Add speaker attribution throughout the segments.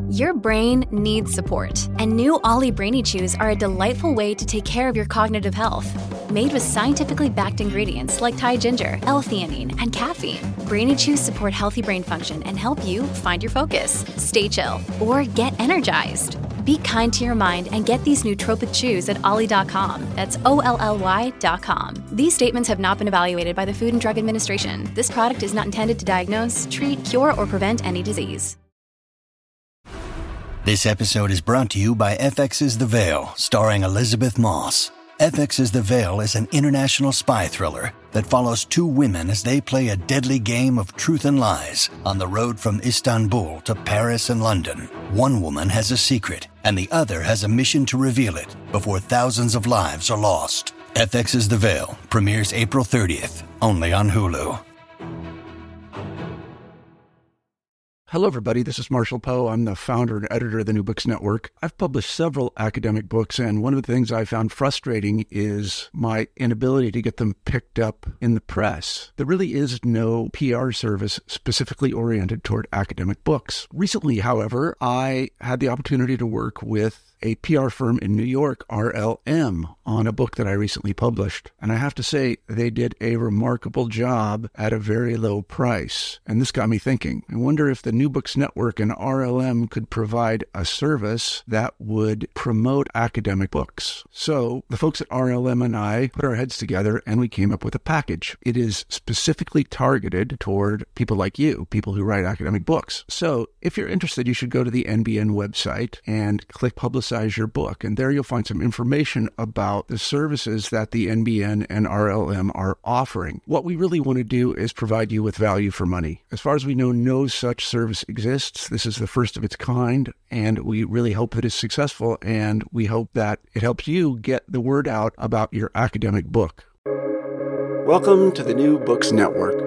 Speaker 1: Your brain needs support, and new Ollie Brainy Chews are a delightful way to take care of your cognitive health. Made with scientifically backed ingredients like Thai ginger, L-theanine, and caffeine, Brainy Chews support healthy brain function and help you find your focus, stay chill, or get energized. Be kind to your mind and get these nootropic chews at ollie.com. That's OLLY.com. These statements have not been evaluated by the Food and Drug Administration. This product is not intended to diagnose, treat, cure, or prevent any disease.
Speaker 2: This episode is brought to you by FX's The Veil, starring Elizabeth Moss. FX's The Veil is an international spy thriller that follows two women as they play a deadly game of truth and lies on the road from Istanbul to Paris and London. One woman has a secret, and the other has a mission to reveal it before thousands of lives are lost. FX's The Veil premieres April 30th, only on Hulu.
Speaker 3: Hello, everybody. This is Marshall Poe. I'm the founder and editor of the New Books Network. I've published several academic books, and one of the things I found frustrating is my inability to get them picked up in the press. There really is no PR service specifically oriented toward academic books. Recently, however, I had the opportunity to work with a PR firm in New York, RLM, on a book that I recently published. And I have to say, they did a remarkable job at a very low price. And this got me thinking. I wonder if the New Books Network and RLM could provide a service that would promote academic books. So the folks at RLM and I put our heads together and we came up with a package. It is specifically targeted toward people like you, people who write academic books. So if you're interested, you should go to the NBN website and click Publicize Your Book. And there you'll find some information about the services that the NBN and RLM are offering. What we really want to do is provide you with value for money. As far as we know, no such service exists. This is the first of its kind, and we really hope that it's successful, and we hope that it helps you get the word out about your academic book. Welcome to the New Books Network.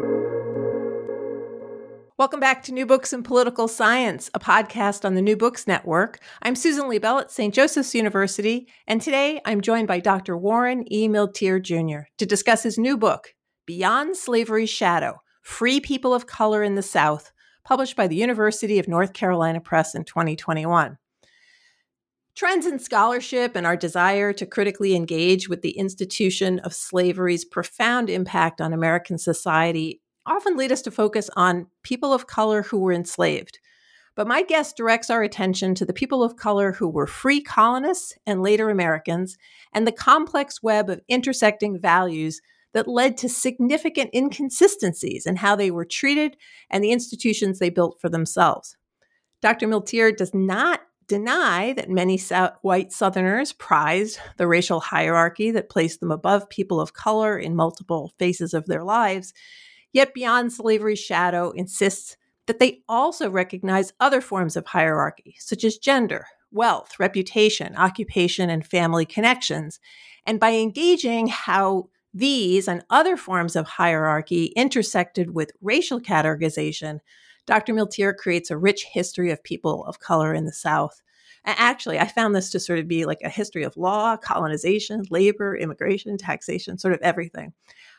Speaker 4: Welcome back to New Books in Political Science, a podcast on the New Books Network. I'm Susan Liebell at St. Joseph's University, and today I'm joined by Dr. Warren E. Milteer Jr. to discuss his new book, Beyond Slavery's Shadow: Free People of Color in the South, published by the University of North Carolina Press in 2021. Trends in scholarship and our desire to critically engage with the institution of slavery's profound impact on American society often lead us to focus on people of color who were enslaved. But my guest directs our attention to the people of color who were free colonists and later Americans, and the complex web of intersecting values that led to significant inconsistencies in how they were treated and the institutions they built for themselves. Dr. Milteer does not deny that many white Southerners prized the racial hierarchy that placed them above people of color in multiple phases of their lives. Yet Beyond Slavery's Shadow insists that they also recognize other forms of hierarchy, such as gender, wealth, reputation, occupation, and family connections. And by engaging how these and other forms of hierarchy intersected with racial categorization, Dr. Milteer creates a rich history of people of color in the South. And actually, I found this to sort of be like a history of law, colonization, labor, immigration, taxation, sort of everything.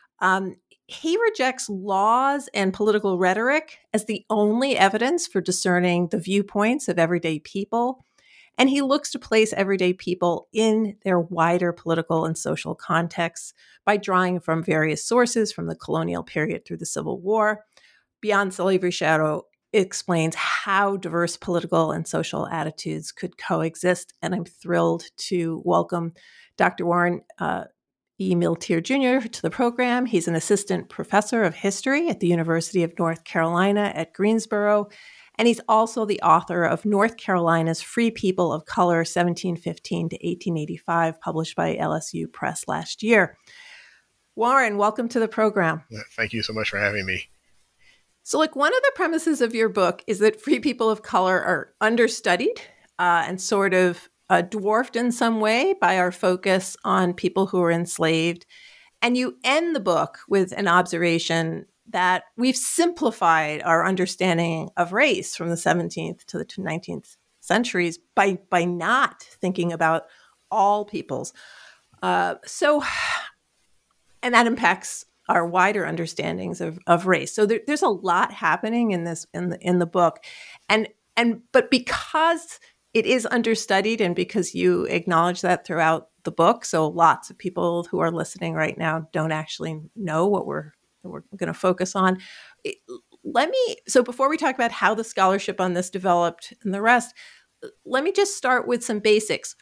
Speaker 4: He rejects laws and political rhetoric as the only evidence for discerning the viewpoints of everyday people, and he looks to place everyday people in their wider political and social contexts by drawing from various sources from the colonial period through the Civil War. Beyond Slavery's Shadow explains how diverse political and social attitudes could coexist, and I'm thrilled to welcome Dr. Warren E. Milteer Jr. to the program. He's an assistant professor of history at the University of North Carolina at Greensboro, and he's also the author of North Carolina's Free People of Color, 1715 to 1885, published by LSU Press last year. Warren, welcome to the program.
Speaker 5: Thank you so much for having me.
Speaker 4: So, one of the premises of your book is that free people of color are understudied and sort of dwarfed in some way by our focus on people who were enslaved. And you end the book with an observation that we've simplified our understanding of race from the 17th to the 19th centuries by not thinking about all peoples. And that impacts our wider understandings of race. So there's a lot happening in this in the book. And But because it is understudied and because you acknowledge that throughout the book, so lots of people who are listening right now don't actually know what we're going to focus on. So before we talk about how the scholarship on this developed and the rest, let me just start with some basics.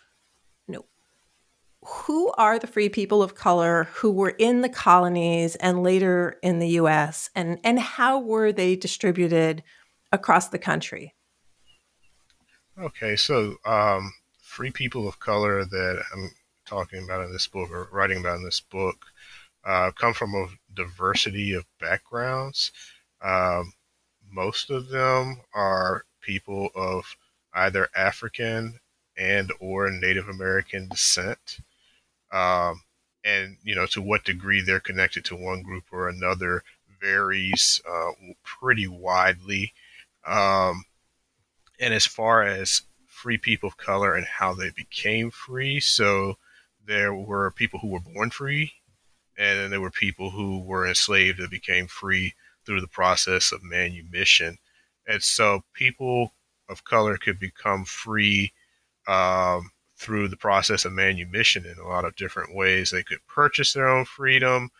Speaker 4: Who are the free people of color who were in the colonies and later in the U.S., and how were they distributed across the country?
Speaker 5: Okay, so free people of color that I'm talking about in this book or writing about in this book come from a diversity of backgrounds. Most of them are people of either African and or Native American descent. And, to what degree they're connected to one group or another varies pretty widely. And as far as free people of color and how they became free, so there were people who were born free, and then there were people who were enslaved that became free through the process of manumission. And so people of color could become free through the process of manumission in a lot of different ways. They could purchase their own freedom.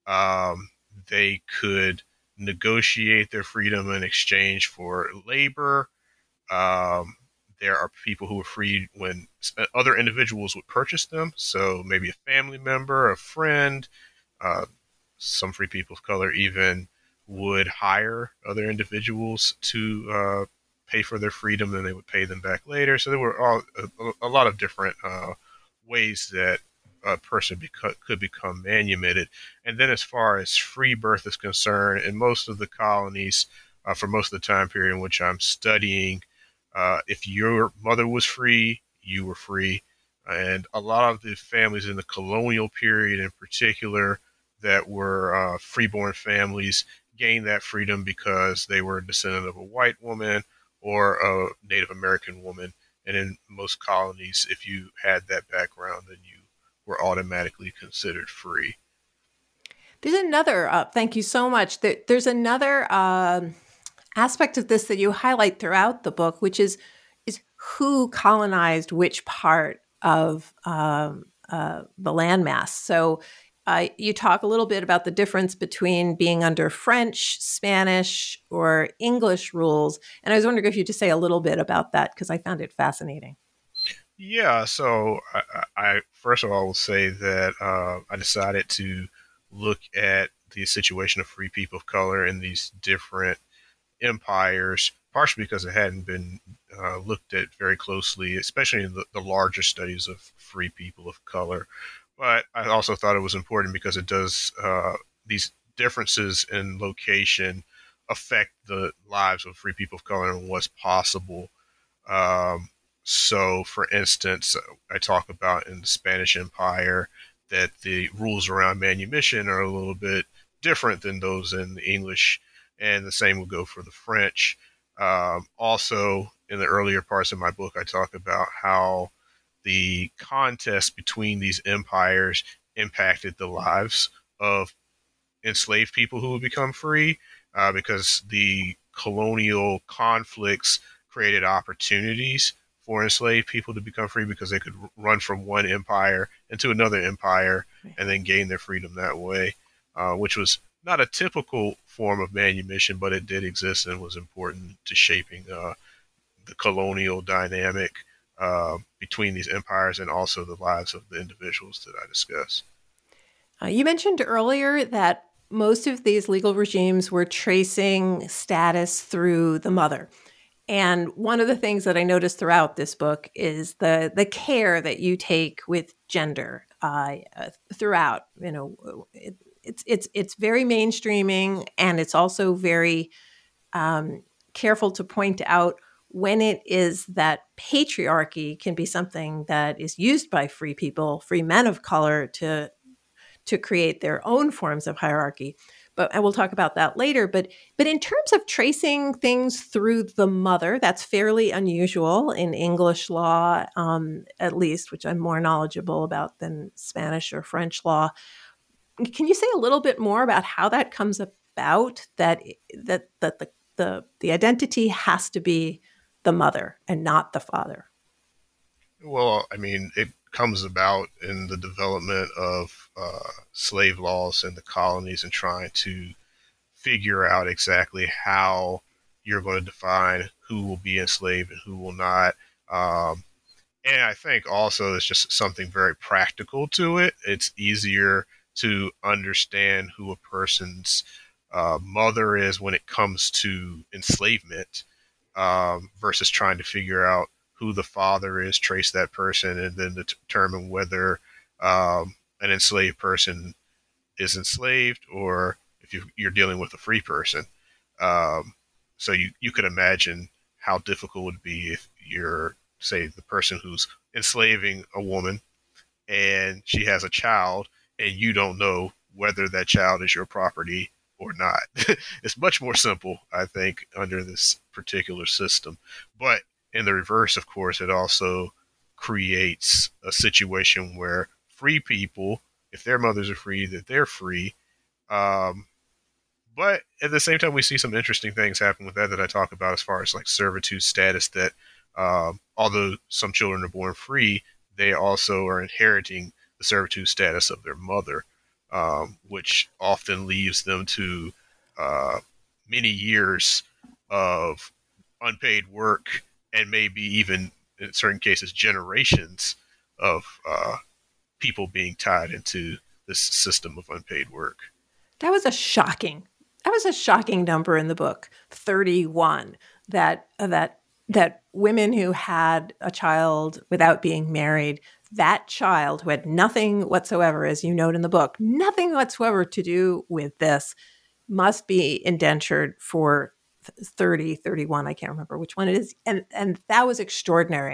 Speaker 5: They could negotiate their freedom in exchange for labor. There are people who were freed when other individuals would purchase them. So maybe a family member, a friend, some free people of color even would hire other individuals to pay for their freedom, and they would pay them back later. So there were a lot of different ways that a person could become manumitted. And then as far as free birth is concerned, in most of the colonies, for most of the time period in which I'm studying, if your mother was free, you were free. And a lot of the families in the colonial period in particular that were freeborn families gained that freedom because they were a descendant of a white woman or a Native American woman. And in most colonies, if you had that background, then you were automatically considered free.
Speaker 4: There's another, thank you so much. There's another aspect of this that you highlight throughout the book, which is who colonized which part of the landmass. So you talk a little bit about the difference between being under French, Spanish, or English rules. And I was wondering if you just say a little bit about that, because I found it fascinating.
Speaker 5: Yeah, so I first of all will say that I decided to look at the situation of free people of color in these different empires, partially because it hadn't been looked at very closely, especially in the larger studies of free people of color. But I also thought it was important because it does, these differences in location affect the lives of free people of color and what's possible. So, for instance, I talk about in the Spanish Empire that the rules around manumission are a little bit different than those in the English, and the same will go for the French. Also, in the earlier parts of my book, I talk about how the contest between these empires impacted the lives of enslaved people who would become free, because the colonial conflicts created opportunities for enslaved people to become free because they could run from one empire into another empire and then gain their freedom that way, which was not a typical form of manumission, but it did exist and was important to shaping the colonial dynamic between these empires and also the lives of the individuals that I discuss.
Speaker 4: You mentioned earlier that most of these legal regimes were tracing status through the mother. And one of the things that I noticed throughout this book is the care that you take with gender throughout. It's very mainstreaming, and it's also very careful to point out when it is that patriarchy can be something that is used by free people, free men of color, to create their own forms of hierarchy. And we'll talk about that later. But in terms of tracing things through the mother, that's fairly unusual in English law, at least, which I'm more knowledgeable about than Spanish or French law. Can you say a little bit more about how that comes about? That the identity has to be the mother and not the father?
Speaker 5: Well, I mean, it comes about in the development of slave laws in the colonies and trying to figure out exactly how you're going to define who will be enslaved and who will not. Um, and I think also it's just something very practical to it. It's easier to understand who a person's mother is when it comes to enslavement versus trying to figure out who the father is, trace that person, and then determine whether an enslaved person is enslaved or if you're dealing with a free person. Um, so you could imagine how difficult it would be if you're, say, the person who's enslaving a woman and she has a child and you don't know whether that child is your property or not. It's much more simple, I think, under this particular system. But in the reverse, of course, it also creates a situation where free people, if their mothers are free, that they're free. Um, but at the same time, we see some interesting things happen with that I talk about as far as like servitude status that although some children are born free, they also are inheriting the servitude status of their mother, which often leaves them to uh, many years of unpaid work and maybe even in certain cases generations of people being tied into this system of unpaid work.
Speaker 4: That was a shocking. That was a shocking number in the book, 31. That women who had a child without being married, that child who had nothing whatsoever, as you note in the book, nothing whatsoever to do with this, must be indentured for 30, 31. I can't remember which one it is, and that was extraordinary,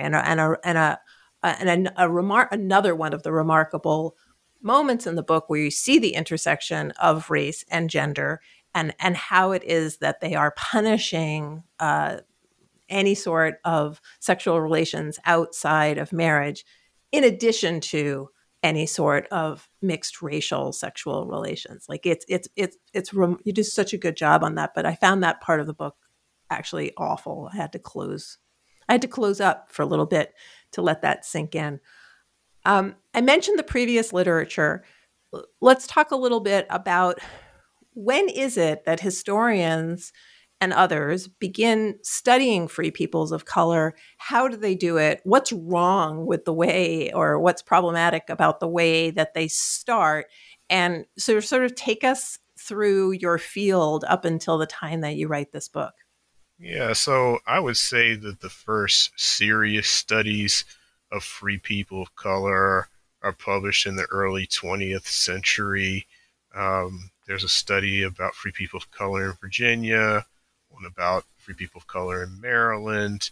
Speaker 4: another one of the remarkable moments in the book where you see the intersection of race and gender and how it is that they are punishing any sort of sexual relations outside of marriage, in addition to any sort of mixed racial sexual relations. Like you do such a good job on that, but I found that part of the book actually awful. I had to close up for a little bit to let that sink in. I mentioned the previous literature. Let's talk a little bit about when is it that historians and others begin studying free peoples of color? How do they do it? What's wrong with the way, or what's problematic about the way that they start? And so sort of take us through your field up until the time that you write this book.
Speaker 5: Yeah, so I would say that the first serious studies of free people of color are published in the early 20th century. There's a study about free people of color in Virginia, one about free people of color in Maryland.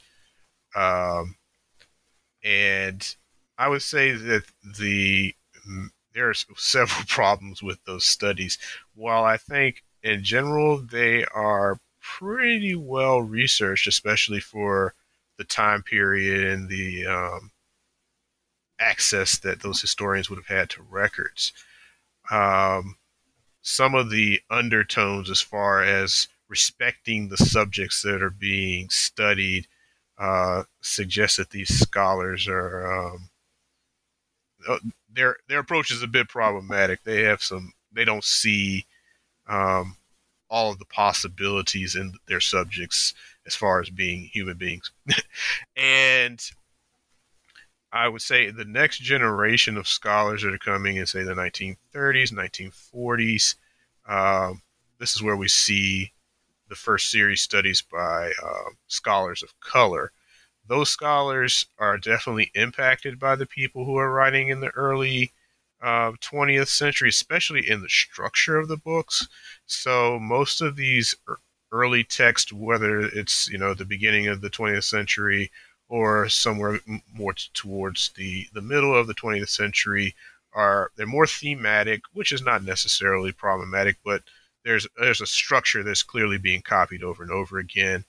Speaker 5: And I would say that there's several problems with those studies. While I think in general they are pretty well researched, especially for the time period and the access that those historians would have had to records. Some of the undertones as far as respecting the subjects that are being studied suggest that these scholars are their approach is a bit problematic. They don't see all of the possibilities in their subjects as far as being human beings. And I would say the next generation of scholars that are coming in, say, the 1930s, 1940s, this is where we see the first series studies by scholars of color. Those scholars are definitely impacted by the people who are writing in the early 20th century, especially in the structure of the books. So most of these early texts, whether it's the beginning of the 20th century or somewhere more towards the middle of the 20th century, they're more thematic, which is not necessarily problematic, but there's a structure that's clearly being copied over and over again.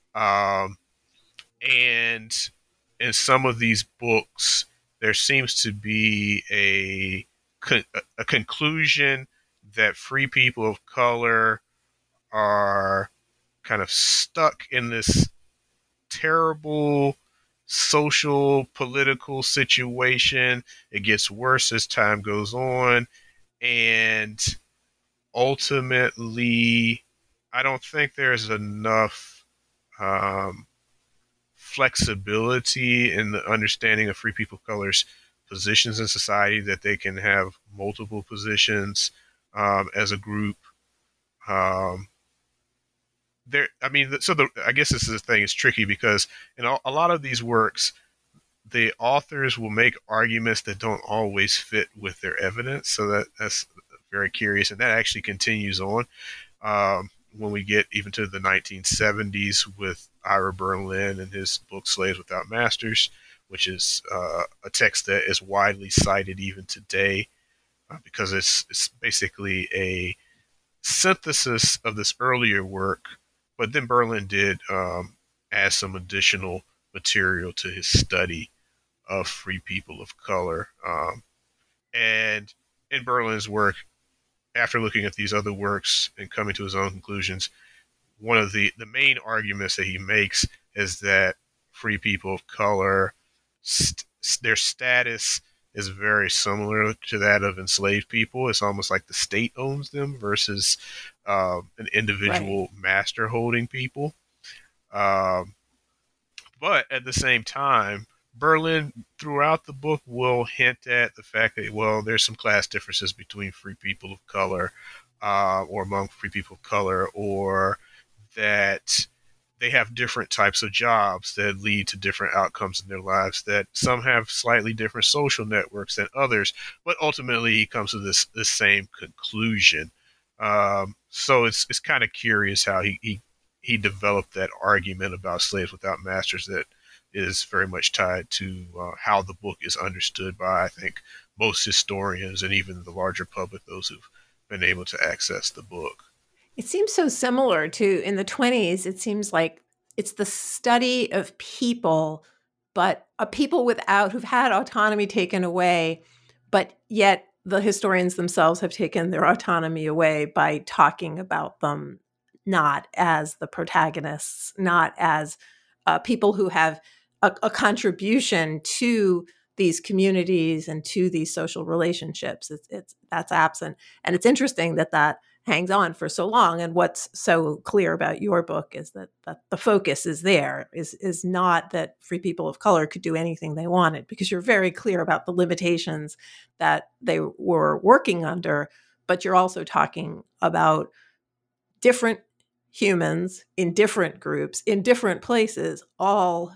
Speaker 5: And in some of these books, there seems to be a conclusion that free people of color are kind of stuck in this terrible social, political situation. It gets worse as time goes on. And ultimately, I don't think there's enough flexibility in the understanding of free people of color's positions in society that they can have multiple positions as a group. I guess this is the thing. It's tricky because in a lot of these works, the authors will make arguments that don't always fit with their evidence. So that's very curious, and that actually continues on when we get even to the 1970s with Ira Berlin and his book Slaves Without Masters, which is a text that is widely cited even today because it's basically a synthesis of this earlier work. But then Berlin did add some additional material to his study of free people of color. And in Berlin's work, after looking at these other works and coming to his own conclusions, one of the main arguments that he makes is that free people of color, their status is very similar to that of enslaved people. It's almost like the state owns them versus an individual master holding people. But at the same time, Berlin throughout the book will hint at the fact that, well, there's some class differences between free people of color or among free people of color, or that they have different types of jobs that lead to different outcomes in their lives, that some have slightly different social networks than others, but ultimately he comes to this same conclusion. So it's kind of curious how he developed that argument about slaves without masters that is very much tied to how the book is understood by, I think, most historians and even the larger public, those who've been able to access the book.
Speaker 4: It seems so similar to in the 1920s. It seems like it's the study of people, but people who've had autonomy taken away, but yet the historians themselves have taken their autonomy away by talking about them not as the protagonists, not as people who have a contribution to these communities and to these social relationships. That's absent. And it's interesting that hangs on for so long. And what's so clear about your book is that the focus is there, is not that free people of color could do anything they wanted, because you're very clear about the limitations that they were working under, but you're also talking about different humans in different groups, in different places, all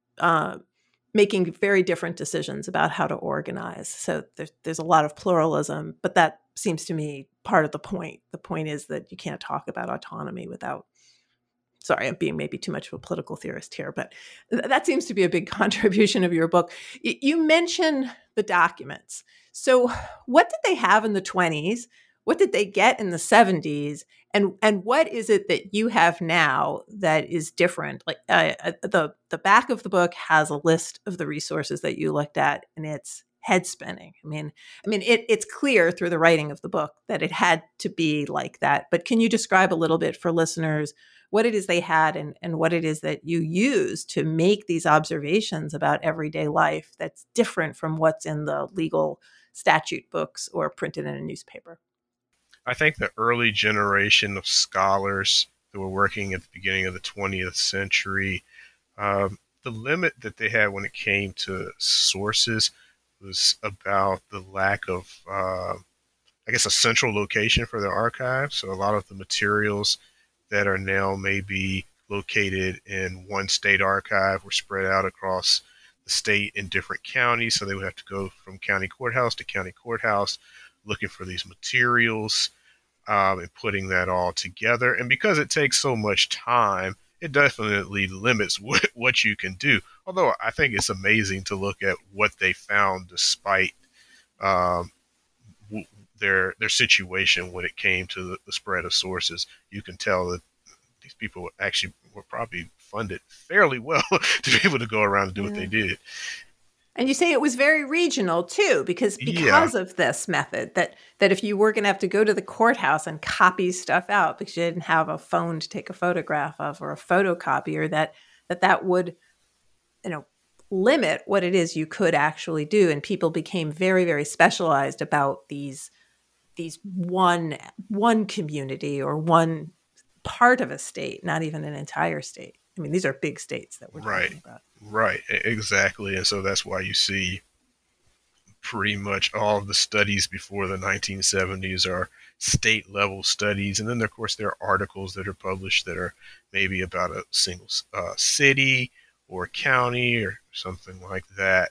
Speaker 4: making very different decisions about how to organize. So there's a lot of pluralism, but that seems to me part of the point. The point is that you can't talk about autonomy without, sorry, I'm being maybe too much of a political theorist here, but that seems to be a big contribution of your book. You mention the documents. So what did they have in the 1920s? What did they get in the 1970s? And what is it that you have now that is different? Like the back of the book has a list of the resources that you looked at, and it's head spinning. I mean, it's clear through the writing of the book that it had to be like that. But can you describe a little bit for listeners what it is they had and what it is that you use to make these observations about everyday life that's different from what's in the legal statute books or printed in a newspaper?
Speaker 5: I think the early generation of scholars that were working at the beginning of the 20th century, the limit that they had when it came to sources was about the lack of, I guess, a central location for their archive. So a lot of the materials that are now maybe located in one state archive were spread out across the state in different counties. So they would have to go from county courthouse to county courthouse looking for these materials and putting that all together. And because it takes so much time, it definitely limits what you can do. Although I think it's amazing to look at what they found despite their situation when it came to the spread of sources. You can tell that these people actually were probably funded fairly well to be able to go around and do what they did.
Speaker 4: And you say it was very regional too, because of this method, that if you were going to have to go to the courthouse and copy stuff out because you didn't have a phone to take a photograph of or a photocopier, that that would, limit what it is you could actually do. And people became very, very specialized about these one community or one part of a state, not even an entire state. I mean, these are big states that we're talking about.
Speaker 5: Right, exactly. And so that's why you see pretty much all of the studies before the 1970s are state level studies. And then, of course, there are articles that are published that are maybe about a single city or county or something like that.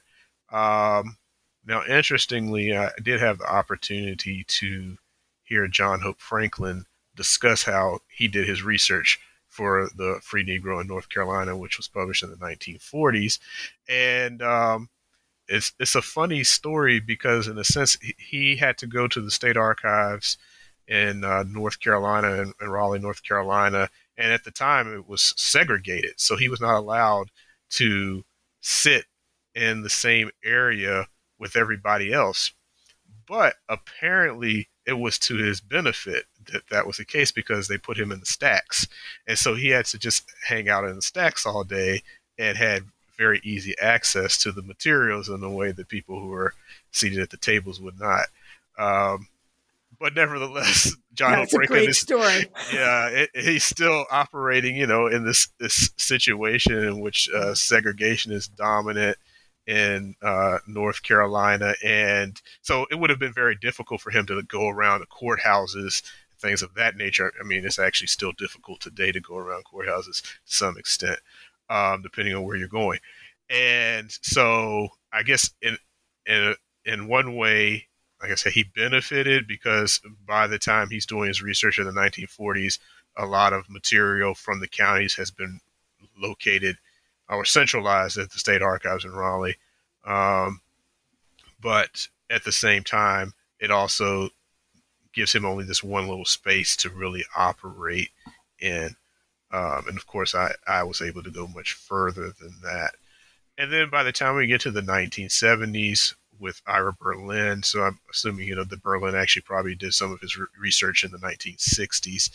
Speaker 5: Now, interestingly, I did have the opportunity to hear John Hope Franklin discuss how he did his research for the Free Negro in North Carolina, which was published in the 1940s. And it's a funny story because, in a sense, he had to go to the state archives in North Carolina, in Raleigh, North Carolina. And at the time, it was segregated. So he was not allowed to sit in the same area with everybody else. But apparently, it was to his benefit that that was the case because they put him in the stacks. And so he had to just hang out in the stacks all day and had very easy access to the materials in a way that people who were seated at the tables would not. But nevertheless, John Hope Franklin is
Speaker 4: story.
Speaker 5: Yeah, he's still operating, in this situation in which segregation is dominant in North Carolina, and so it would have been very difficult for him to go around the courthouses, things of that nature. I mean, it's actually still difficult today to go around courthouses to some extent, depending on where you're going. And so, I guess in one way, like I said, he benefited because by the time he's doing his research in the 1940s, a lot of material from the counties has been located or centralized at the state archives in Raleigh. But at the same time, it also gives him only this one little space to really operate in. And of course, I was able to go much further than that. And then by the time we get to the 1970s, with Ira Berlin. So I'm assuming, that Berlin actually probably did some of his research in the 1960s.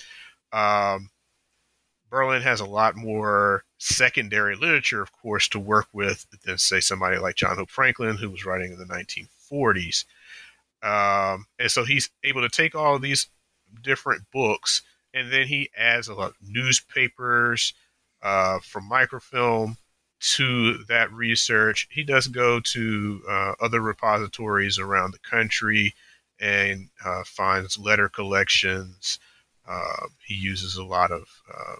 Speaker 5: Berlin has a lot more secondary literature, of course, to work with than, say, somebody like John Hope Franklin, who was writing in the 1940s. And so he's able to take all of these different books, and then he adds a lot of newspapers from microfilm to that research. He does go to other repositories around the country and finds letter collections. He uses a lot of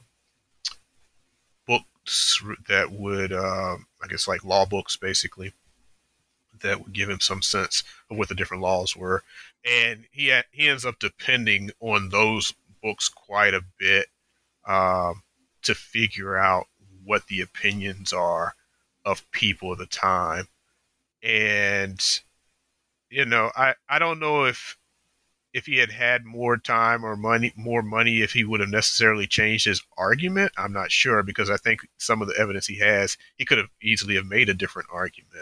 Speaker 5: books that would, I guess, like law books, basically, that would give him some sense of what the different laws were. And he ends up depending on those books quite a bit to figure out what the opinions are of people of the time. And, I don't know if he had more time or more money, if he would have necessarily changed his argument. I'm not sure, because I think some of the evidence he has, he could have easily have made a different argument.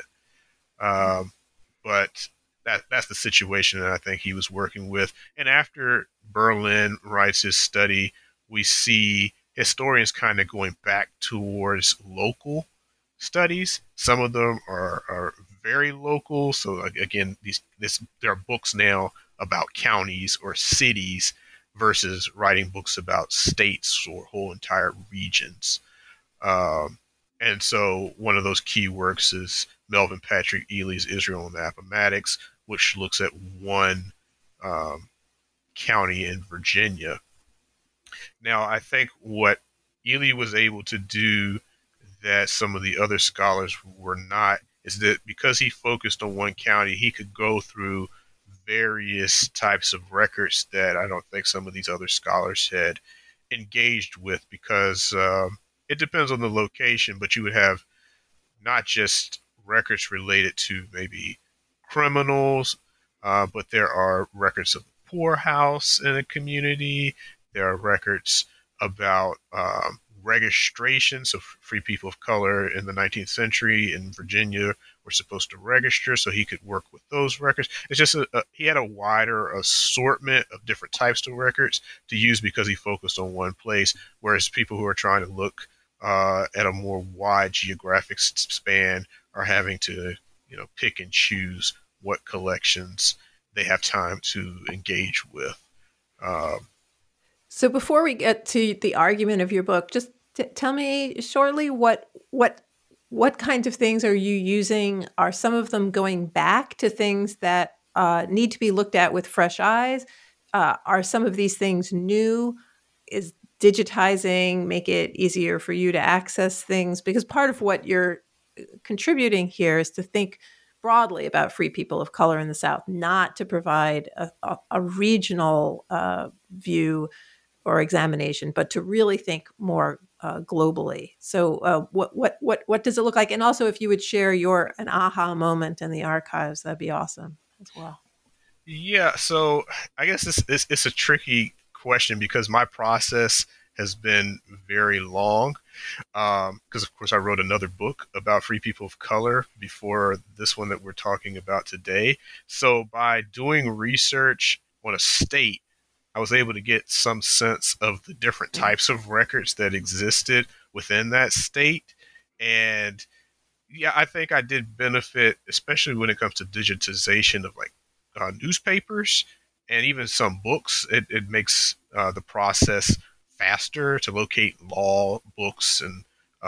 Speaker 5: But that's the situation that I think he was working with. And after Berlin writes his study, we see historians kind of going back towards local studies. Some of them are very local. So again, there are books now about counties or cities versus writing books about states or whole entire regions. And so one of those key works is Melvin Patrick Ely's Israel and the Appomattox, which looks at one county in Virginia. Now, I think what Ely was able to do that some of the other scholars were not is that because he focused on one county, he could go through various types of records that I don't think some of these other scholars had engaged with, because it depends on the location, but you would have not just records related to maybe criminals, but there are records of the poorhouse in a community. There are records about registration. So free people of color in the 19th century in Virginia were supposed to register, so he could work with those records. It's just he had a wider assortment of different types of records to use because he focused on one place, whereas people who are trying to look at a more wide geographic span are having to, pick and choose what collections they have time to engage with.
Speaker 4: So before we get to the argument of your book, just tell me shortly what kinds of things are you using? Are some of them going back to things that need to be looked at with fresh eyes? Are some of these things new? Is digitizing make it easier for you to access things? Because part of what you're contributing here is to think broadly about free people of color in the South, not to provide a regional view or examination, but to really think more globally. So, what does it look like? And also, if you would share an aha moment in the archives, that'd be awesome as well.
Speaker 5: Yeah, so I guess it's a tricky question because my process has been very long. Because, of course, I wrote another book about free people of color before this one that we're talking about today. So by doing research on a state, I was able to get some sense of the different types of records that existed within that state. And yeah, I think I did benefit, especially when it comes to digitization of like newspapers and even some books. It makes the process faster to locate law books and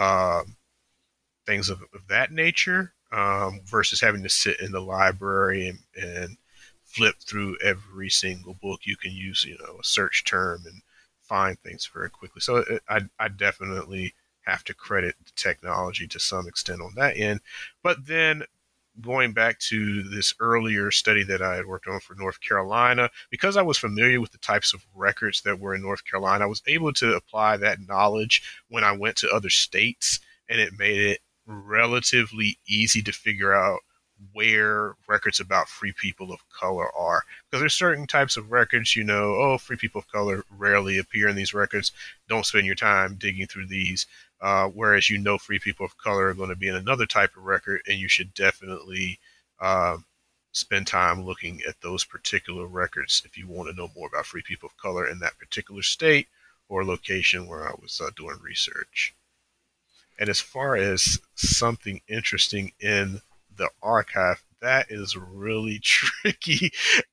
Speaker 5: things of that nature versus having to sit in the library and flip through every single book. You can use, a search term and find things very quickly. So I definitely have to credit the technology to some extent on that end. But then going back to this earlier study that I had worked on for North Carolina, because I was familiar with the types of records that were in North Carolina, I was able to apply that knowledge when I went to other states, and it made it relatively easy to figure out where records about free people of color are. Because there's certain types of records, free people of color rarely appear in these records. Don't spend your time digging through these. Whereas free people of color are going to be in another type of record, and you should definitely spend time looking at those particular records if you want to know more about free people of color in that particular state or location where I was doing research. And as far as something interesting in the archive, that is really tricky.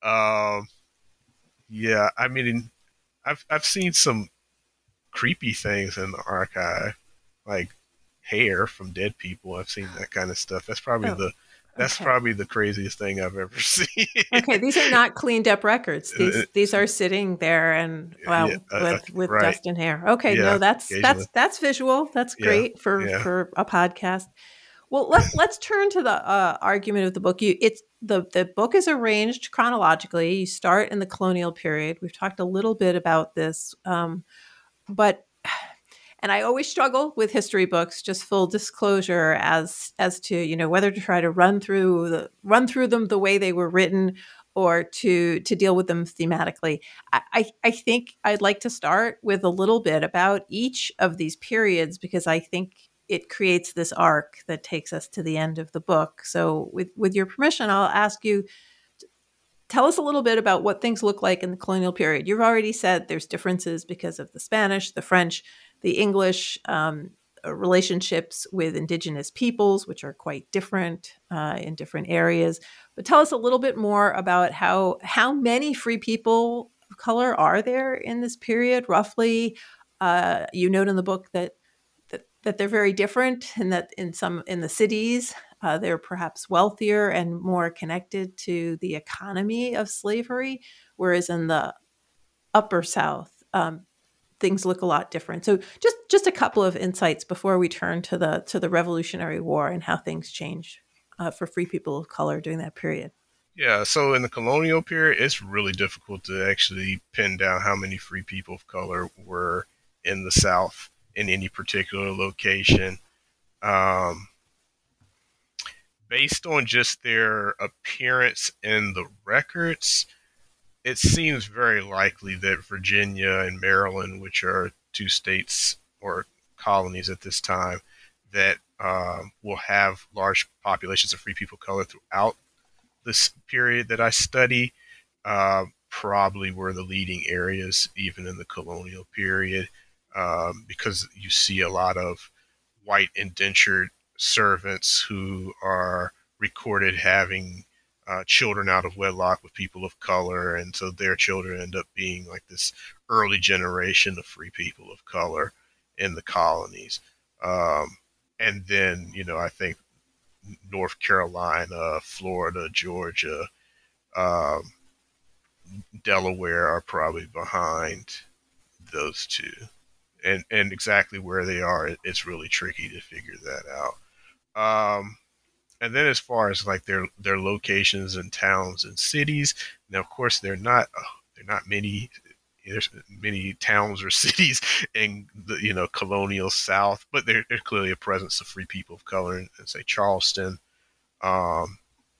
Speaker 5: Yeah, I mean, I've seen some creepy things in the archive, like hair from dead people. I've seen that kind of stuff. That's probably probably the craziest thing I've ever seen.
Speaker 4: Okay, these are not cleaned up records. These are sitting there and with
Speaker 5: right.
Speaker 4: dust and hair. Okay,
Speaker 5: yeah,
Speaker 4: no, that's visual. That's great for a podcast. Well, let's turn to the argument of the book. The book is arranged chronologically. You start in the colonial period. We've talked a little bit about this, but. And I always struggle with history books, just full disclosure, as to whether to try to run through them the way they were written, or to deal with them thematically. I think I'd like to start with a little bit about each of these periods, because I think it creates this arc that takes us to the end of the book. So with your permission, I'll ask you, tell us a little bit about what things look like in the colonial period. You've already said there's differences because of the Spanish, the French, the English, relationships with indigenous peoples, which are quite different in different areas. But tell us a little bit more about how many free people of color are there in this period, roughly. You note in the book that they're very different, and that in the cities, they're perhaps wealthier and more connected to the economy of slavery, whereas in the upper South, things look a lot different. So just a couple of insights before we turn to the Revolutionary War and how things change for free people of color during that period.
Speaker 5: Yeah, so in the colonial period, it's really difficult to actually pin down how many free people of color were in the South in any particular location. Based on just their appearance in the records, it seems very likely that Virginia and Maryland, which are two states or colonies at this time, that will have large populations of free people of color throughout this period that I study, probably were the leading areas, even in the colonial period. because you see a lot of white indentured servants who are recorded having children out of wedlock with people of color, and so their children end up being like this early generation of free people of color in the colonies. And then, I think North Carolina, Florida, Georgia, um, Delaware are probably behind those two. And exactly where they are, it's really tricky to figure that out. And then as far as like their locations in towns and cities, now of course they're not many. There's many towns or cities in the colonial South, but there's clearly a presence of free people of color in say Charleston, um,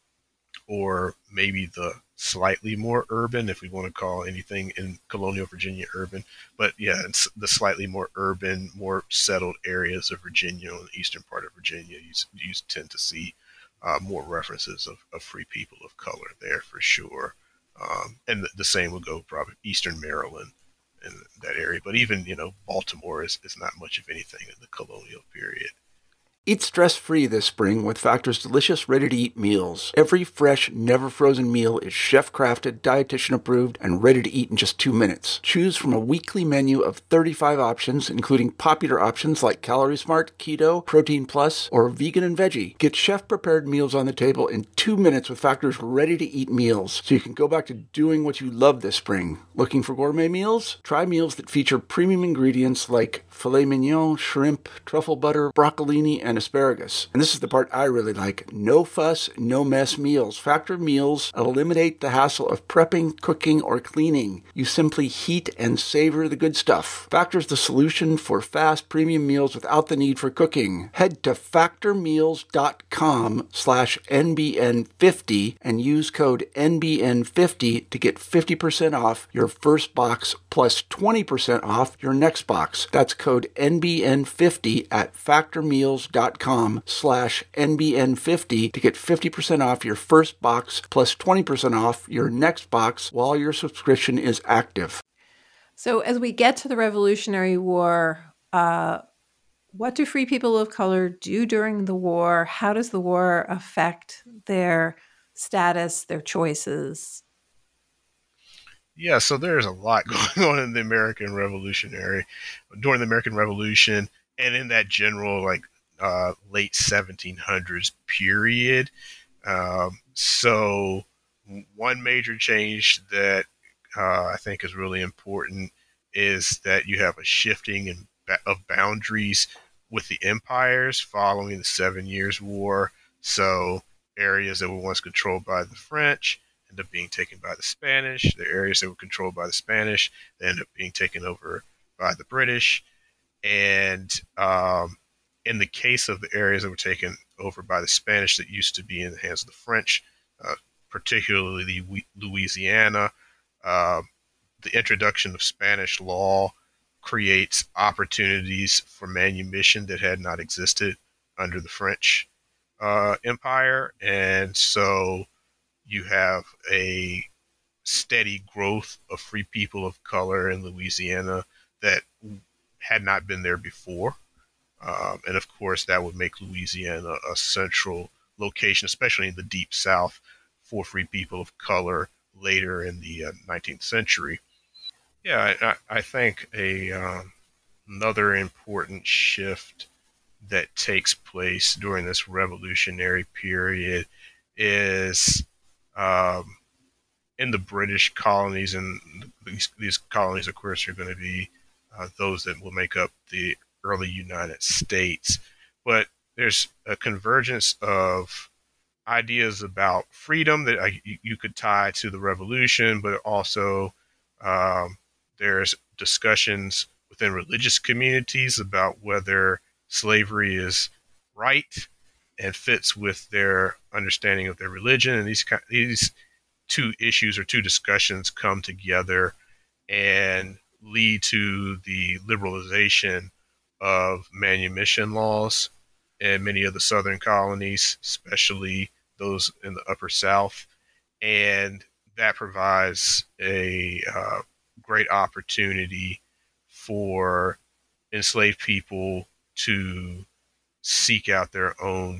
Speaker 5: or maybe the slightly more urban, if we want to call anything in colonial Virginia urban. But yeah, it's the slightly more urban, more settled areas of Virginia, and the eastern part of Virginia, you tend to see more references of free people of color there for sure. And the same would go probably eastern Maryland and that area. But even, Baltimore is not much of anything in the colonial period.
Speaker 3: Eat stress-free this spring with Factor's delicious, ready-to-eat meals. Every fresh, never-frozen meal is chef-crafted, dietitian-approved, and ready to eat in just 2 minutes. Choose from a weekly menu of 35 options, including popular options like Calorie Smart, Keto, Protein Plus, or Vegan and Veggie. Get chef-prepared meals on the table in 2 minutes with Factor's ready-to-eat meals, so you can go back to doing what you love this spring. Looking for gourmet meals? Try meals that feature premium ingredients like filet mignon, shrimp, truffle butter, broccolini, and asparagus. And this is the part I really like. No fuss, no mess meals. Factor meals eliminate the hassle of prepping, cooking, or cleaning. You simply heat and savor the good stuff. Factor's the solution for fast premium meals without the need for cooking. Head to factormeals.com/NBN50 and use code NBN50 to get 50% off your first box plus 20% off your next box. That's code NBN50 at factormeals.com/NBN50 to get 50% off your first box plus 20% off your next box while your subscription is active.
Speaker 4: So as we get to the Revolutionary War, what do free people of color do during the war? How does the war affect their status, their choices?
Speaker 5: Yeah, so there's a lot going on in the during the American Revolution, and in that general late 1700s period. So one major change that I think is really important is that you have a shifting of boundaries with the empires following the 7 Years' War. So areas that were once controlled by the French end up being taken by the Spanish. The areas that were controlled by the Spanish, they end up being taken over by the British. And in the case of the areas that were taken over by the Spanish that used to be in the hands of the French, particularly Louisiana, the introduction of Spanish law creates opportunities for manumission that had not existed under the French Empire. And so you have a steady growth of free people of color in Louisiana that had not been there before. And of course, that would make Louisiana a central location, especially in the Deep South, for free people of color later in the 19th century. Yeah, I think another important shift that takes place during this revolutionary period is in the British colonies, and these colonies, of course, are going to be those that will make up the early United States. But there's a convergence of ideas about freedom that you could tie to the revolution, but also there's discussions within religious communities about whether slavery is right and fits with their understanding of their religion. And these two issues or two discussions come together and lead to the liberalization of manumission laws in many of the southern colonies, especially those in the upper South. And that provides a great opportunity for enslaved people to seek out their own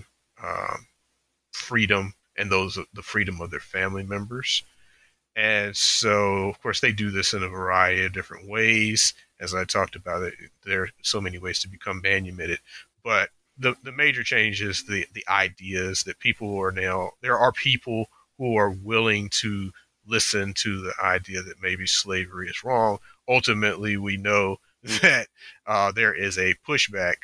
Speaker 5: freedom and the freedom of their family members. And so, of course, they do this in a variety of different ways. As I talked about it, there are so many ways to become manumitted. But the major change is the ideas that people are now, there are people who are willing to listen to the idea that maybe slavery is wrong. Ultimately, we know that there is a pushback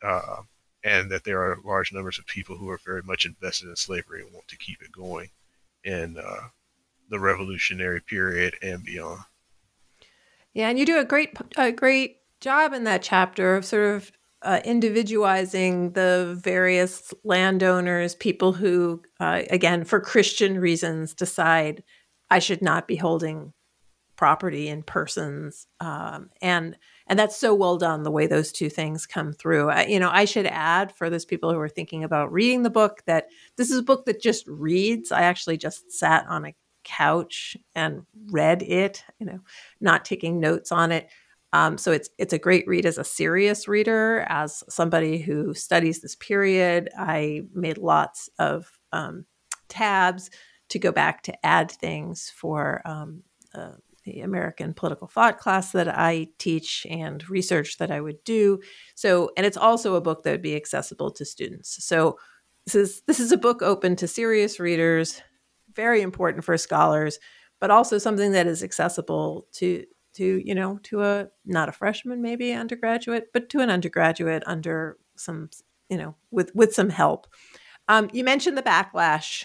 Speaker 5: and that there are large numbers of people who are very much invested in slavery and want to keep it going in the Revolutionary period and beyond.
Speaker 4: Yeah, and you do a great job in that chapter of sort of individualizing the various landowners, people who, again, for Christian reasons, decide I should not be holding property in persons, and that's so well done, the way those two things come through. I should add, for those people who are thinking about reading the book, that this is a book that just reads. I actually just sat on a couch and read it, not taking notes on it. So it's a great read as a serious reader. As somebody who studies this period, I made lots of tabs to go back to add things for the American political thought class that I teach and research that I would do. So, and it's also a book that would be accessible to students. So this is a book open to serious readers, very important for scholars, but also something that is accessible to a, not a freshman, maybe undergraduate, but to an undergraduate under some, with some help. You mentioned the backlash.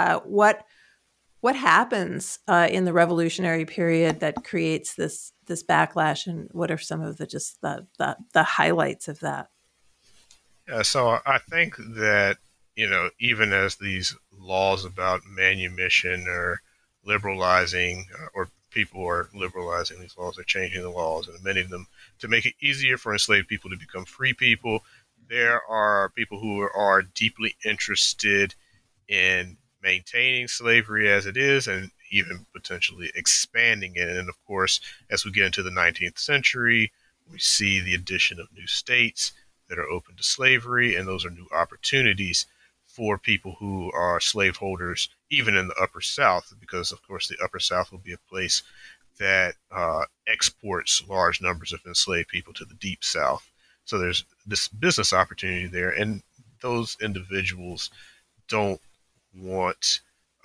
Speaker 4: What happens in the Revolutionary period that creates this backlash, and what are some of the highlights of that?
Speaker 5: Yeah, so I think that, even as these laws about manumission are liberalizing, or people are liberalizing these laws, they're changing the laws, and many of them to make it easier for enslaved people to become free people, there are people who are deeply interested in maintaining slavery as it is and even potentially expanding it. And of course, as we get into the 19th century, we see the addition of new states that are open to slavery, and those are new opportunities for people who are slaveholders, even in the Upper South, because of course the Upper South will be a place that exports large numbers of enslaved people to the Deep South. So there's this business opportunity there, and those individuals don't want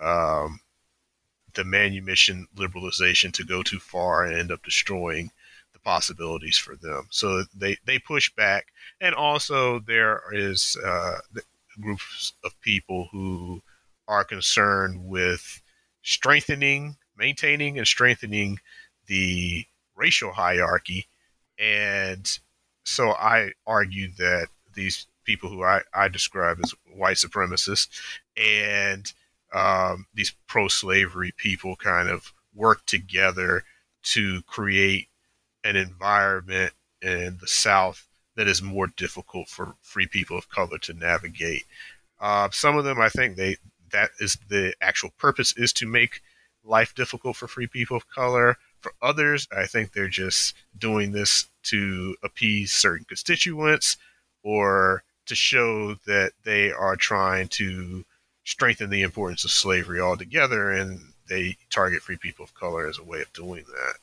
Speaker 5: the manumission liberalization to go too far and end up destroying the possibilities for them. So they push back. And also there is groups of people who are concerned with maintaining and strengthening the racial hierarchy. And so I argue that these people who I describe as white supremacists and these pro-slavery people kind of work together to create an environment in the South that is more difficult for free people of color to navigate. Some of them, I think that is the actual purpose, is to make life difficult for free people of color. For others, I think they're just doing this to appease certain constituents or to show that they are trying to strengthen the importance of slavery altogether, and they target free people of color as a way of doing that.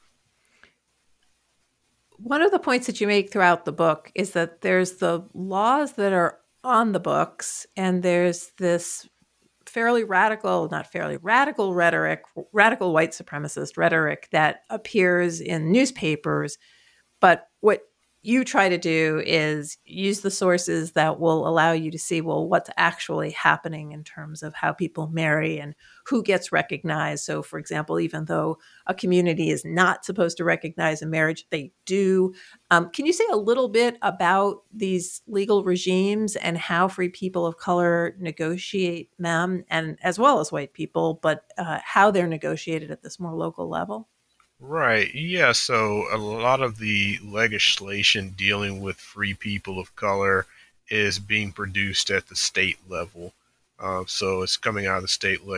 Speaker 4: One of the points that you make throughout the book is that there's the laws that are on the books, and there's this radical rhetoric, radical white supremacist rhetoric that appears in newspapers. But what you try to do is use the sources that will allow you to see, well, what's actually happening in terms of how people marry and who gets recognized. So, for example, even though a community is not supposed to recognize a marriage, they do. Can you say a little bit about these legal regimes and how free people of color negotiate them, and as well as white people, but how they're negotiated at this more local level?
Speaker 5: Right. Yeah. So a lot of the legislation dealing with free people of color is being produced at the state level. So it's coming out of the state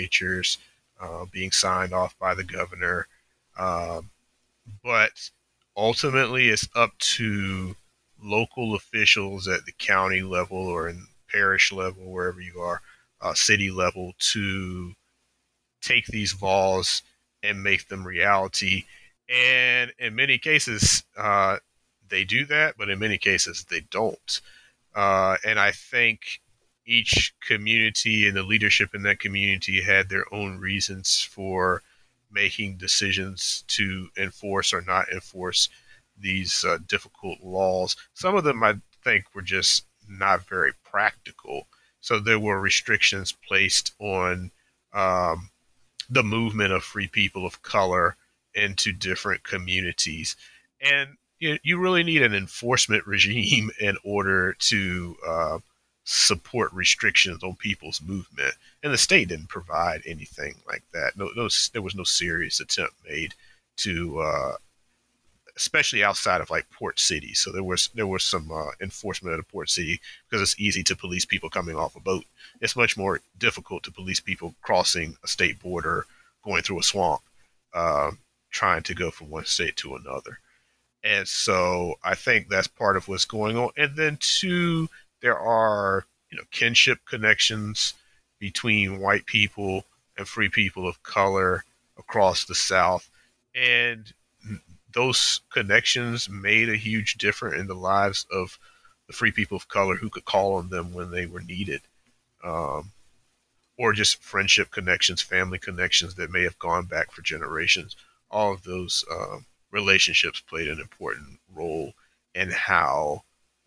Speaker 5: legislatures, being signed off by the governor. But ultimately it's up to local officials at the county level or in parish level, wherever you are, city level, to take these laws and make them reality. And in many cases, they do that, but in many cases, they don't. And I think each community and the leadership in that community had their own reasons for making decisions to enforce or not enforce these difficult laws. Some of them, I think, were just not very practical. So there were restrictions placed on um, the movement of free people of color into different communities. And you really need an enforcement regime in order to support restrictions on people's movement. And the state didn't provide anything like that. There was no serious attempt made to, especially outside of like port cities. So there was some enforcement at a port city because it's easy to police people coming off a boat. It's much more difficult to police people crossing a state border, going through a swamp, uh, trying to go from one state to another. And so I think that's part of what's going on. And then two, there are kinship connections between white people and free people of color across the South, and those connections made a huge difference in the lives of the free people of color who could call on them when they were needed. Um, or just friendship connections, family connections that may have gone back for generations. All of those relationships played an important role in how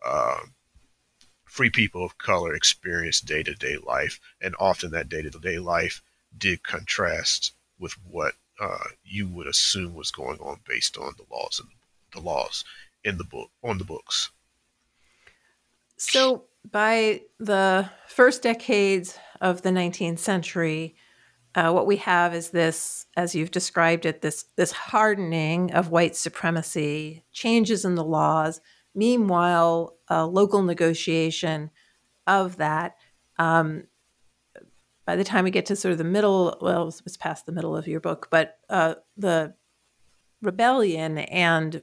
Speaker 5: free people of color experienced day-to-day life, and often that day-to-day life did contrast with what you would assume was going on based on the laws in the book on the books.
Speaker 4: So by the first decades of the 19th century, what we have is this, as you've described it, this hardening of white supremacy, changes in the laws. Meanwhile, local negotiation of that. By the time we get to sort of the middle, well, it's past the middle of your book, but the rebellion and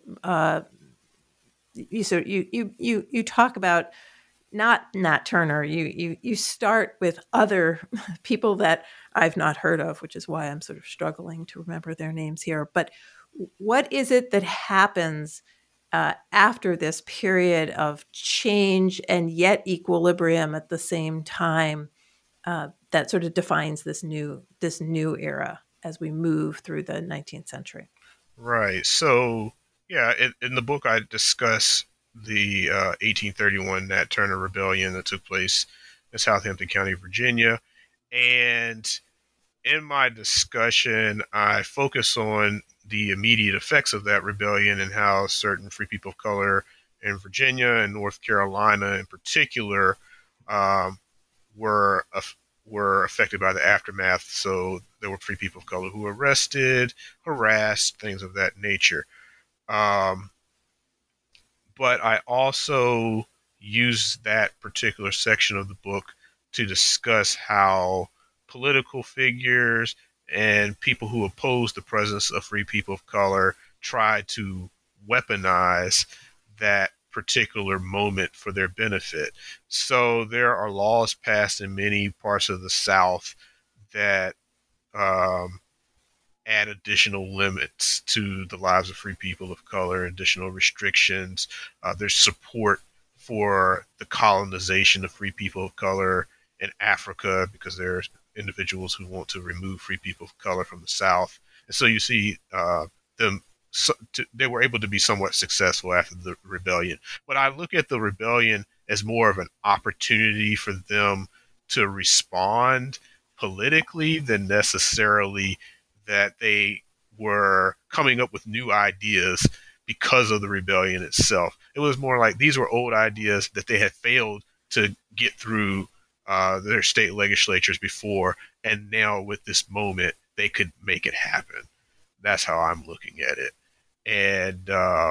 Speaker 4: you talk about not Nat Turner. You start with other people that I've not heard of, which is why I'm sort of struggling to remember their names here. But what is it that happens after this period of change and yet equilibrium at the same time that sort of defines this new era as we move through the 19th century?
Speaker 5: Right. So, yeah, in the book, I discuss the 1831 Nat Turner Rebellion that took place in Southampton County, Virginia. And in my discussion, I focus on the immediate effects of that rebellion and how certain free people of color in Virginia and North Carolina in particular um, were were affected by the aftermath. So there were free people of color who were arrested, harassed, things of that nature. Um, but I also use that particular section of the book to discuss how political figures and people who oppose the presence of free people of color try to weaponize that particular moment for their benefit. So there are laws passed in many parts of the South that um, add additional limits to the lives of free people of color, additional restrictions. There's support for the colonization of free people of color in Africa because there's individuals who want to remove free people of color from the South. And so you see them, they were able to be somewhat successful after the rebellion. But I look at the rebellion as more of an opportunity for them to respond politically than necessarily that they were coming up with new ideas because of the rebellion itself. It was more like these were old ideas that they had failed to get through their state legislatures before, and now with this moment, they could make it happen. That's how I'm looking at it. And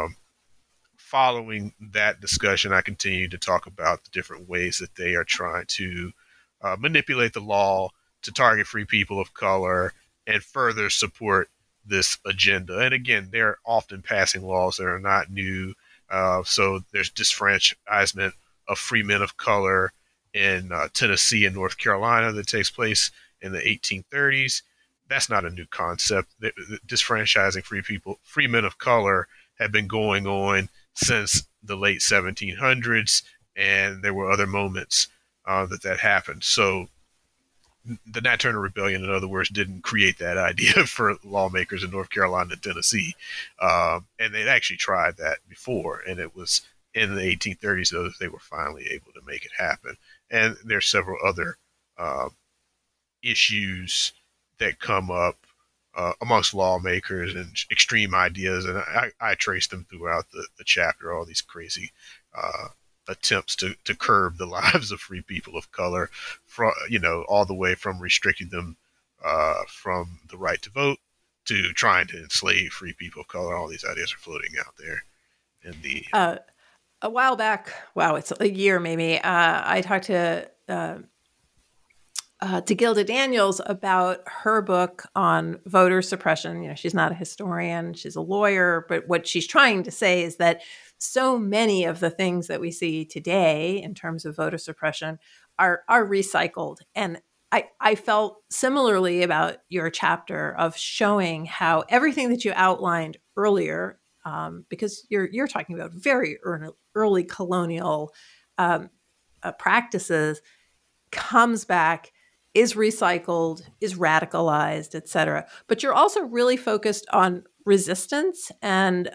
Speaker 5: following that discussion, I continue to talk about the different ways that they are trying to manipulate the law to target free people of color and further support this agenda. And again, they're often passing laws that are not new. So there's disfranchisement of free men of color in Tennessee and North Carolina that takes place in the 1830s. That's not a new concept. Disfranchising free men of color, had been going on since the late 1700s, and there were other moments that happened. So the Nat Turner Rebellion, in other words, didn't create that idea for lawmakers in North Carolina and Tennessee. And they'd actually tried that before, and it was in the 1830s that they were finally able to make it happen. And there's several other issues that come up amongst lawmakers and extreme ideas, and I trace them throughout the chapter, all these crazy attempts to curb the lives of free people of color, all the way from restricting them from the right to vote to trying to enslave free people of color. All these ideas are floating out there. In the
Speaker 4: a while back, wow, it's a year maybe, I talked to Gilda Daniels about her book on voter suppression. She's not a historian, she's a lawyer, but what she's trying to say is that so many of the things that we see today in terms of voter suppression are recycled. And I felt similarly about your chapter of showing how everything that you outlined earlier, because you're talking about very early colonial practices, comes back, is recycled, is radicalized, et cetera. But you're also really focused on resistance. And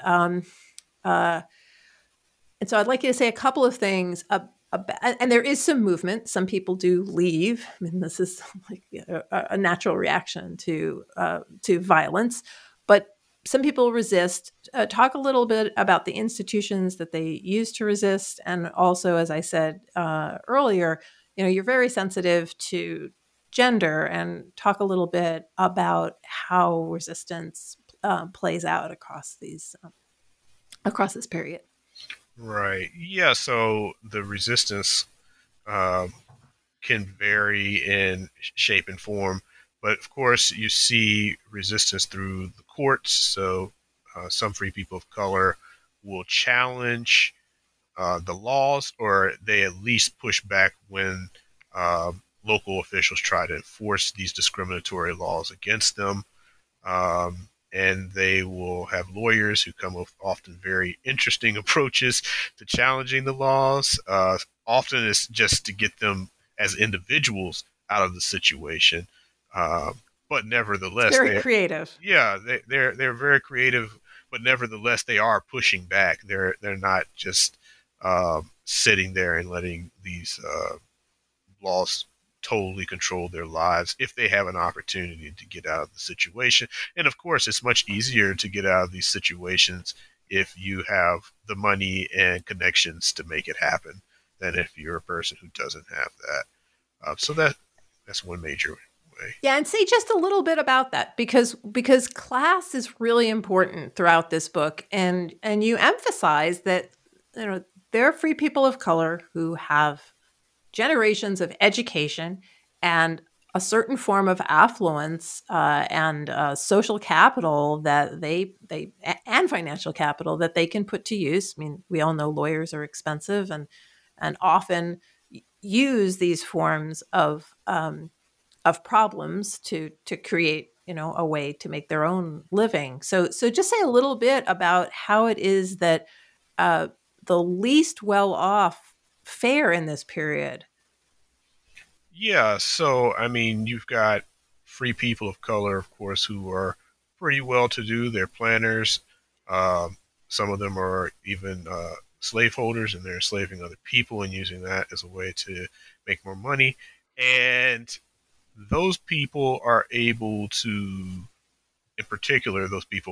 Speaker 4: so I'd like you to say a couple of things about, and there is some movement. Some people do leave. I mean, this is like a natural reaction to violence, but some people resist. Talk a little bit about the institutions that they use to resist. And also, as I said earlier, you're very sensitive to gender, and talk a little bit about how resistance plays out across this period.
Speaker 5: Right. Yeah. So the resistance can vary in shape and form, but of course you see resistance through the courts. So some free people of color will challenge the laws, or they at least push back when local officials try to enforce these discriminatory laws against them. And they will have lawyers who come up with often very interesting approaches to challenging the laws. Often it's just to get them as individuals out of the situation. But nevertheless,
Speaker 4: it's very creative.
Speaker 5: Yeah, they're very creative, but nevertheless, they are pushing back. They're not just sitting there and letting these laws totally control their lives if they have an opportunity to get out of the situation. And of course, it's much easier to get out of these situations if you have the money and connections to make it happen than if you're a person who doesn't have that. So that's one major way.
Speaker 4: Yeah, and say just a little bit about that, because class is really important throughout this book, and you emphasize that there are free people of color who have generations of education and a certain form of affluence and social capital that they and financial capital that they can put to use. I mean, we all know lawyers are expensive and often use these forms of problems to create a way to make their own living. So just say a little bit about how it is that the least well off fare in this period.
Speaker 5: Yeah, so I mean, you've got free people of color, of course, who are pretty well to do. They're planners. Some of them are even slaveholders, and they're enslaving other people and using that as a way to make more money. And those people are able to, in particular,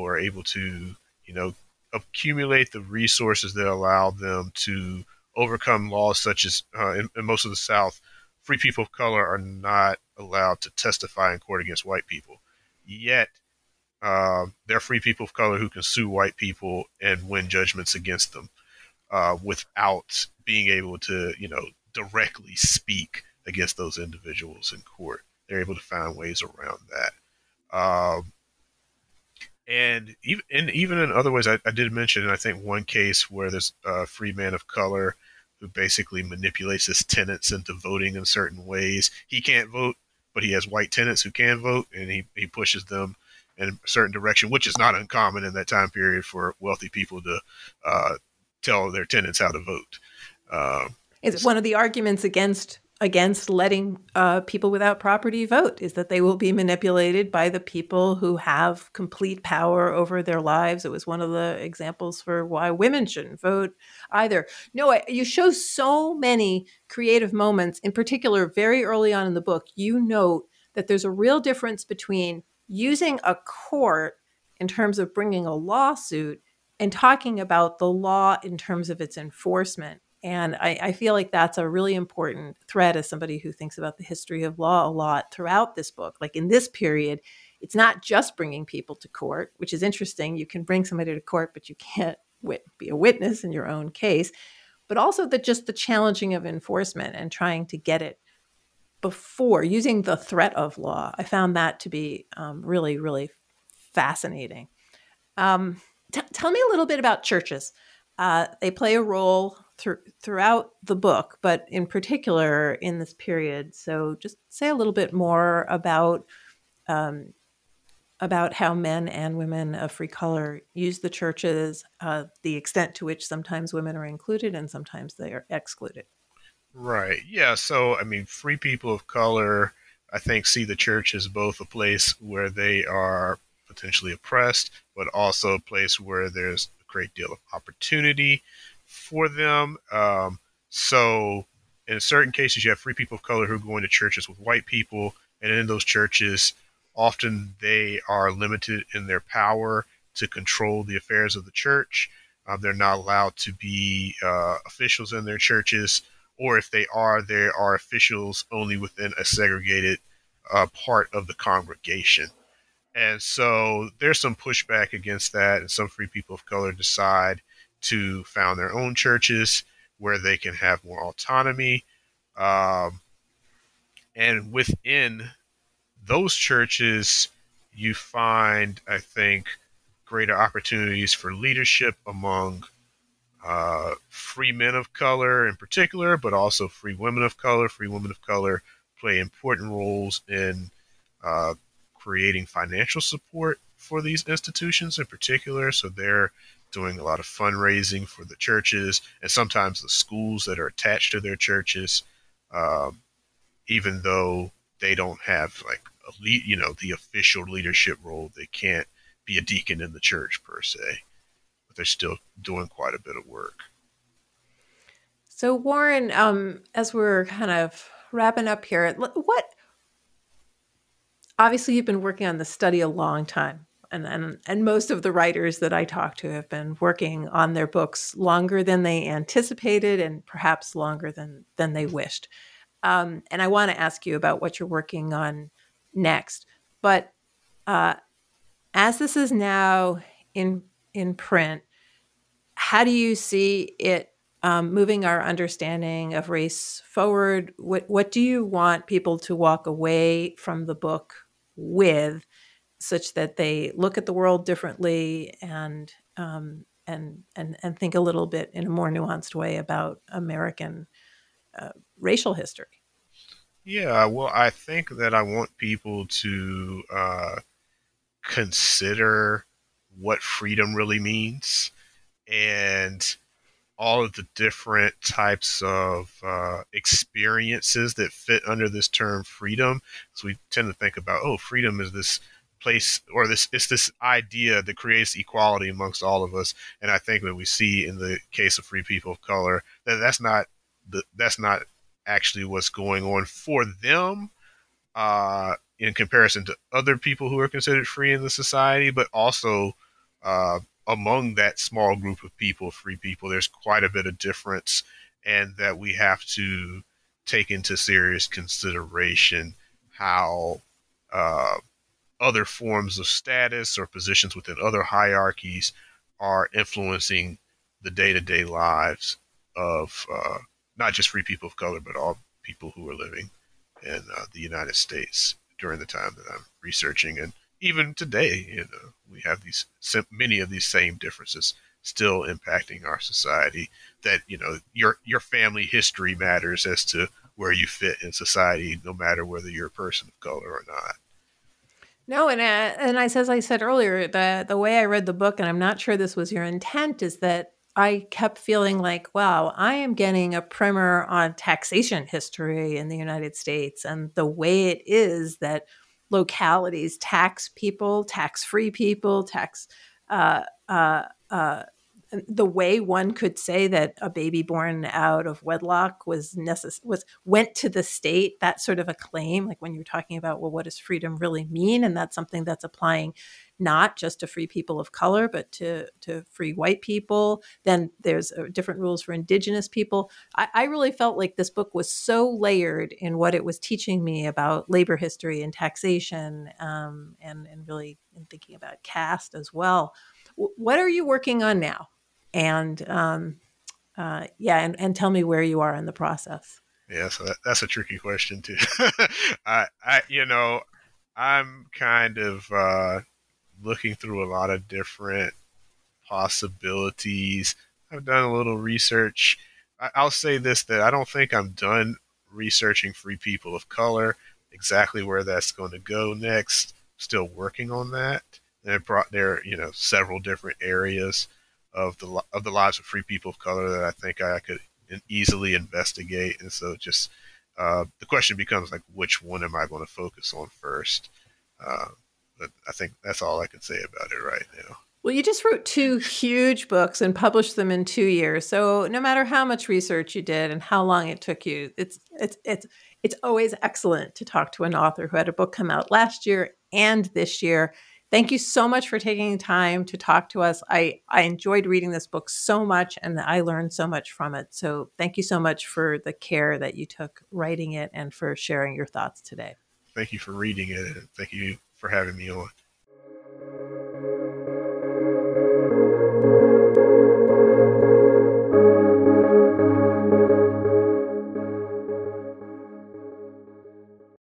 Speaker 5: accumulate the resources that allow them to overcome laws such as, in most of the South, free people of color are not allowed to testify in court against white people. Yet, there are free people of color who can sue white people and win judgments against them without being able to, directly speak against those individuals in court. They're able to find ways around that. And even in other ways, I did mention, I think, one case where there's a free man of color who basically manipulates his tenants into voting in certain ways. He can't vote, but he has white tenants who can vote, and he pushes them in a certain direction, which is not uncommon in that time period for wealthy people to tell their tenants how to vote.
Speaker 4: It's one of the arguments against letting people without property vote is that they will be manipulated by the people who have complete power over their lives. It was one of the examples for why women shouldn't vote either. No, you show so many creative moments. In particular, very early on in the book, you note that there's a real difference between using a court in terms of bringing a lawsuit and talking about the law in terms of its enforcement. And I feel like that's a really important thread as somebody who thinks about the history of law a lot throughout this book. Like in this period, it's not just bringing people to court, which is interesting. You can bring somebody to court, but you can't be a witness in your own case. But also just the challenging of enforcement and trying to get it before using the threat of law. I found that to be really, really fascinating. Tell me a little bit about churches. They play a role throughout the book, but in particular in this period. So just say a little bit more about how men and women of free color use the churches, the extent to which sometimes women are included and sometimes they are excluded.
Speaker 5: Right. Yeah. So, I mean, free people of color, I think, see the church as both a place where they are potentially oppressed, but also a place where there's a great deal of opportunity for them. So in certain cases, you have free people of color who go into churches with white people, and in those churches, often they are limited in their power to control the affairs of the church. They're not allowed to be officials in their churches, or if they are officials only within a segregated part of the congregation. And so there's some pushback against that, and some free people of color decide to found their own churches where they can have more autonomy. And within those churches, you find, I think, greater opportunities for leadership among free men of color in particular, but also free women of color. Free women of color play important roles in creating financial support for these institutions in particular. So they're doing a lot of fundraising for the churches and sometimes the schools that are attached to their churches, even though they don't have like the official leadership role. They can't be a deacon in the church per se, but they're still doing quite a bit of work.
Speaker 4: So Warren, as we're kind of wrapping up here, obviously you've been working on this study a long time. And most of the writers that I talk to have been working on their books longer than they anticipated and perhaps longer than they wished. And I want to ask you about what you're working on next. But as this is now in print, how do you see it moving our understanding of race forward? What do you want people to walk away from the book with, such that they look at the world differently and think a little bit in a more nuanced way about American racial history?
Speaker 5: Yeah, well, I think that I want people to consider what freedom really means and all of the different types of experiences that fit under this term freedom. So we tend to think about, freedom is this place, or it's this idea that creates equality amongst all of us. And I think that we see in the case of free people of color that that's not actually what's going on for them in comparison to other people who are considered free in the society, but also among that small group of people, free people, there's quite a bit of difference, and that we have to take into serious consideration how other forms of status or positions within other hierarchies are influencing the day-to-day lives of not just free people of color, but all people who are living in the United States during the time that I'm researching and even today, we have many of these same differences still impacting our society. That your family history matters as to where you fit in society, no matter whether you're a person of color or not.
Speaker 4: No, as I said earlier, the way I read the book, and I'm not sure this was your intent, is that I kept feeling like, wow, I am getting a primer on taxation history in the United States and the way it is that localities tax people, tax-free people, tax uh, uh, uh, the way one could say that a baby born out of wedlock went to the state, that sort of a claim, like when you're talking about, well, what does freedom really mean? And that's something that's applying not just to free people of color, but to free white people. Then there's different rules for indigenous people. I really felt like this book was so layered in what it was teaching me about labor history and taxation, and really in thinking about caste as well. What are you working on now? And and tell me where you are in the process.
Speaker 5: Yeah, so that's a tricky question too. I'm kind of looking through a lot of different possibilities. I've done a little research. I'll say this, that I don't think I'm done researching free people of color. Exactly where that's going to go next, still working on that. There are several different areas of the lives of free people of color that I think I could easily investigate, and so just the question becomes like, which one am I going to focus on first? But I think that's all I can say about it right now.
Speaker 4: Well, you just wrote 2 huge books and published them in 2 years. So no matter how much research you did and how long it took you, it's always excellent to talk to an author who had a book come out last year and this year. Thank you so much for taking time to talk to us. I enjoyed reading this book so much, and I learned so much from it. So thank you so much for the care that you took writing it and for sharing your thoughts today.
Speaker 5: Thank you for reading it, and thank you for having me on.